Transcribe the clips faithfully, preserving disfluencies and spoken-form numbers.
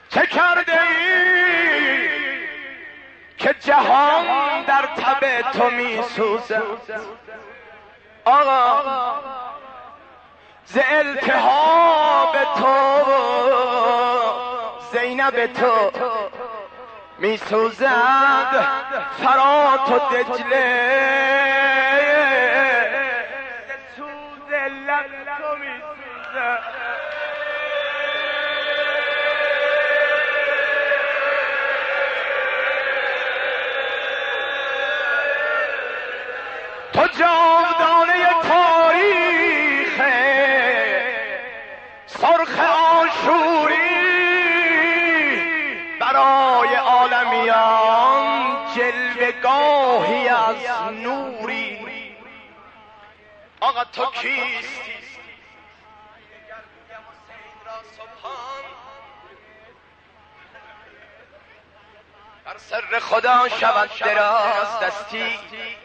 چه کرده ای که جهان در تب تو می سوزد؟ آقا ز التهاب تو زینب تو می سوزد فرات و دجله، سوز لب تو می سوزد. تو جاودانه تاریخ سرخ آشوری، برای عالمیان جلوه‌گاهی از نوری. آقا تو کیستی؟ در سر خدا شود دراز دستی،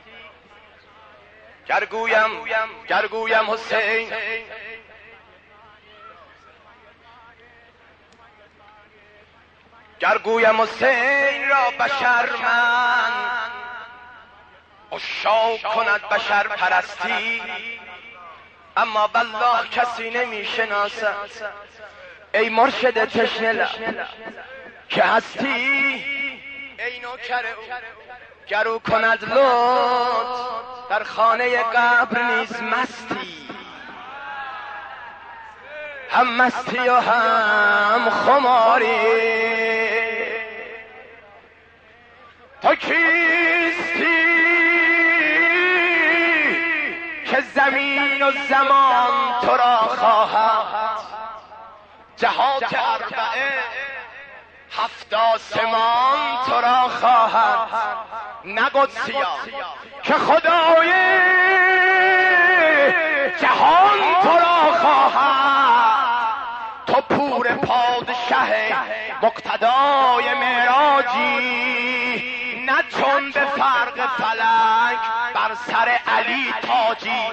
گرگویم گرگویم حسین، گرگویم حسین را بشر من اشاق کند بشر پرستی، اما بالله کسی نمی شناسد. ای مرشد تشنه لب که هستی، ای نوکر او گرو کند لطف در خانه قبر نیز مستی، هم مستی و هم خماری. تو کیستی که زمین و زمان تو را خواهد، جهات اربعه هفت آسمان تو را خواهد، نه قدسیان که خدای جهان تو را خواهد. تو پور پادشه مقتدای معراجی، نه چون به فرق فلک بر سر علی تاجی.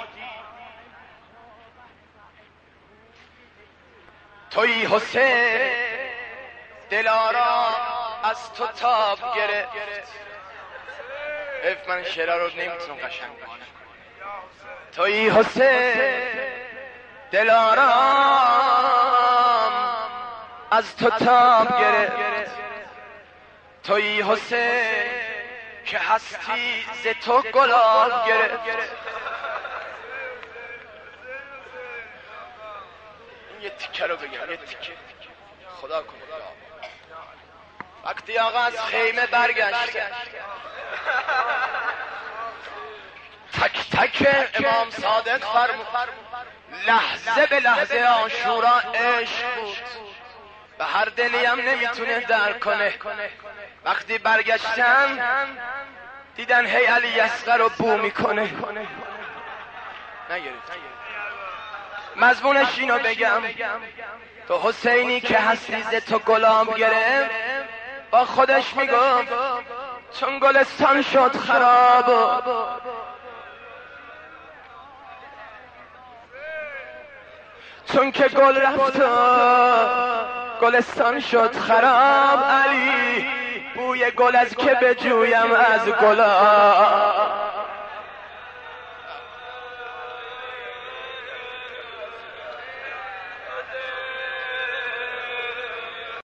تویی حسین دلارا از تو تاب گرفت. اف من شعر رو نمیتونم قشنگ بگم. تویی حسین دلارام از تو تاب گرفت. تویی حسین که هستی ز تو گلاب گرفت. یه تیکه رو بگم، یه تیکه خدا کنه. وقتی آقا از خیمه برگشت، تک تک امام صادق فرمود لحظه به لحظه عاشورا عشق بود، به هر دلی هم نمیتونه درک کنه. وقتی برگشتن دیدن هی علی اصغر رو بو میکنه. نگرفت مضمونش اینو بگم، تو حسینی که هستی ز تو گلاب گرفت، با خودش میگفت چون گلستان شد خراب، چون که گل رفت گلستان شد خراب. علی بوی گل از که بجویم از گلاب.